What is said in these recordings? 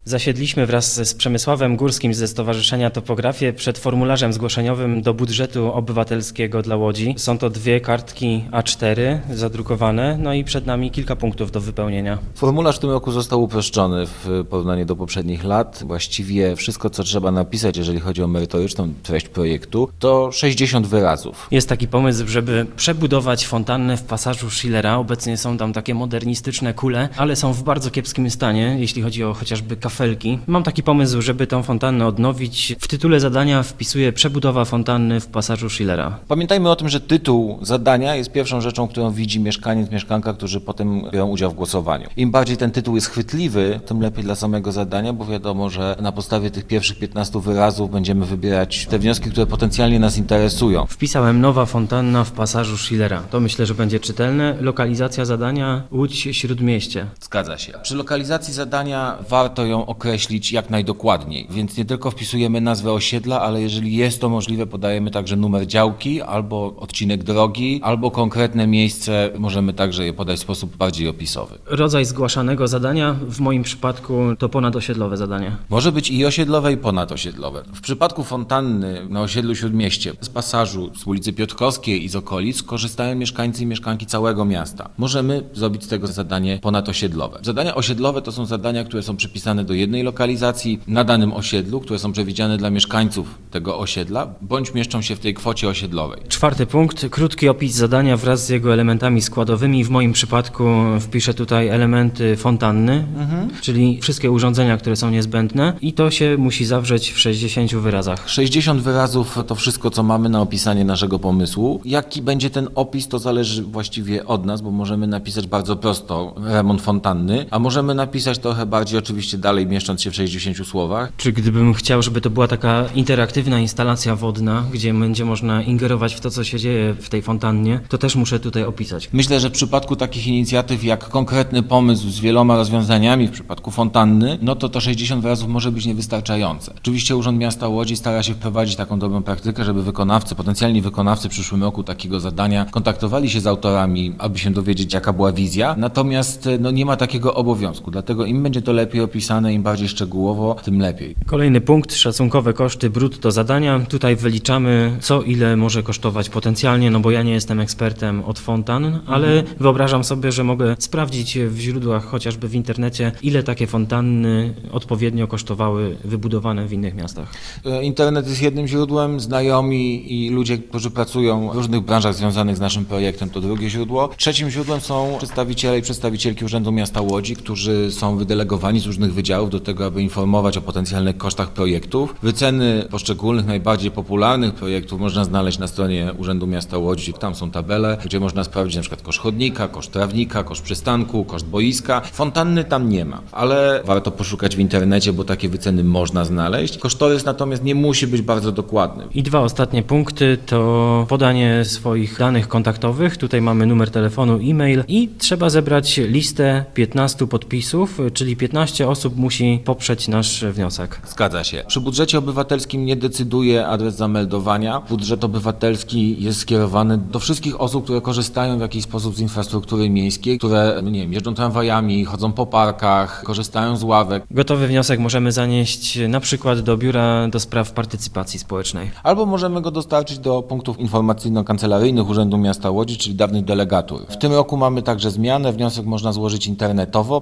Zasiedliśmy wraz z Przemysławem Górskim ze Stowarzyszenia Topografie przed formularzem zgłoszeniowym do budżetu obywatelskiego dla Łodzi. Są to 2 kartki A4 zadrukowane, no i przed nami kilka punktów do wypełnienia. Formularz w tym roku został uproszczony w porównaniu do poprzednich lat. Właściwie wszystko, co trzeba napisać, jeżeli chodzi o merytoryczną treść projektu, to 60 wyrazów. Jest taki pomysł, żeby przebudować fontannę w pasażu Schillera. Obecnie są tam takie modernistyczne kule, ale są w bardzo kiepskim stanie, jeśli chodzi o chociażby kafelki. Mam taki pomysł, żeby tę fontannę odnowić. W tytule zadania wpisuję przebudowa fontanny w pasażu Schillera. Pamiętajmy o tym, że tytuł zadania jest pierwszą rzeczą, którą widzi mieszkaniec, mieszkanka, którzy potem biorą udział w głosowaniu. Im bardziej ten tytuł jest chwytliwy, tym lepiej dla samego zadania, bo wiadomo, że na podstawie tych pierwszych 15 wyrazów będziemy wybierać te wnioski, które potencjalnie nas interesują. Wpisałem nowa fontanna w pasażu Schillera. To myślę, że będzie czytelne. Lokalizacja zadania Łódź Śródmieście. Zgadza się. Przy lokalizacji zadania warto ją określić jak najdokładniej, więc nie tylko wpisujemy nazwę osiedla, ale jeżeli jest to możliwe, podajemy także numer działki albo odcinek drogi, albo konkretne miejsce, możemy także je podać w sposób bardziej opisowy. Rodzaj zgłaszanego zadania w moim przypadku to ponadosiedlowe zadanie. Może być i osiedlowe, i ponadosiedlowe. W przypadku fontanny na osiedlu Śródmieście z pasażu z ulicy Piotrkowskiej i z okolic korzystają mieszkańcy i mieszkanki całego miasta. Możemy zrobić z tego zadanie ponadosiedlowe. Zadania osiedlowe to są zadania, które są przypisane do jednej lokalizacji na danym osiedlu, które są przewidziane dla mieszkańców tego osiedla, bądź mieszczą się w tej kwocie osiedlowej. 4. punkt. Krótki opis zadania wraz z jego elementami składowymi. W moim przypadku wpiszę tutaj elementy fontanny, czyli wszystkie urządzenia, które są niezbędne i to się musi zawrzeć w 60 wyrazach. 60 wyrazów to wszystko, co mamy na opisanie naszego pomysłu. Jaki będzie ten opis, to zależy właściwie od nas, bo możemy napisać bardzo prosto remont fontanny, a możemy napisać trochę bardziej oczywiście dalej, mieszcząc się w 60 słowach. Czy gdybym chciał, żeby to była taka interaktywna instalacja wodna, gdzie będzie można ingerować w to, co się dzieje w tej fontannie, to też muszę tutaj opisać. Myślę, że w przypadku takich inicjatyw jak konkretny pomysł z wieloma rozwiązaniami, w przypadku fontanny, no to 60 wyrazów może być niewystarczające. Oczywiście Urząd Miasta Łodzi stara się wprowadzić taką dobrą praktykę, żeby potencjalni wykonawcy w przyszłym roku takiego zadania kontaktowali się z autorami, aby się dowiedzieć, jaka była wizja. Natomiast nie ma takiego obowiązku, dlatego im będzie to lepiej opisane, im bardziej szczegółowo, tym lepiej. Kolejny punkt, szacunkowe koszty brutto zadania. Tutaj wyliczamy, co ile może kosztować potencjalnie, no bo ja nie jestem ekspertem od fontan, ale wyobrażam sobie, że mogę sprawdzić w źródłach, chociażby w internecie, ile takie fontanny odpowiednio kosztowały wybudowane w innych miastach. Internet jest jednym źródłem, znajomi i ludzie, którzy pracują w różnych branżach związanych z naszym projektem, to drugie źródło. Trzecim źródłem są przedstawiciele i przedstawicielki Urzędu Miasta Łodzi, którzy są wydelegowani z różnych wydziałów do tego, aby informować o potencjalnych kosztach projektów. Wyceny poszczególnych, najbardziej popularnych projektów można znaleźć na stronie Urzędu Miasta Łodzi. Tam są tabele, gdzie można sprawdzić na przykład koszt chodnika, koszt trawnika, koszt przystanku, koszt boiska. Fontanny tam nie ma, ale warto poszukać w internecie, bo takie wyceny można znaleźć. Kosztorys natomiast nie musi być bardzo dokładny. I 2 ostatnie punkty to podanie swoich danych kontaktowych. Tutaj mamy numer telefonu, e-mail i trzeba zebrać listę 15 podpisów, czyli 15 osób musi poprzeć nasz wniosek. Zgadza się. Przy budżecie obywatelskim nie decyduje adres zameldowania. Budżet obywatelski jest skierowany do wszystkich osób, które korzystają w jakiś sposób z infrastruktury miejskiej, które, jeżdżą tramwajami, chodzą po parkach, korzystają z ławek. Gotowy wniosek możemy zanieść na przykład do Biura do Spraw Partycypacji Społecznej. Albo możemy go dostarczyć do punktów informacyjno-kancelaryjnych Urzędu Miasta Łodzi, czyli dawnych delegatur. W tym roku mamy także zmianę. Wniosek można złożyć internetowo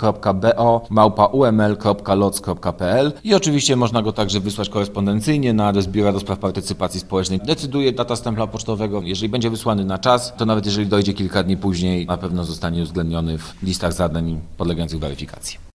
projekt.bo@uml.loc.pl i oczywiście można go także wysłać korespondencyjnie na adres Biura do Spraw Partycypacji Społecznej. Decyduje data stempla pocztowego. Jeżeli będzie wysłany na czas, to nawet jeżeli dojdzie kilka dni później, na pewno zostanie uwzględniony w listach zadań podlegających weryfikacji.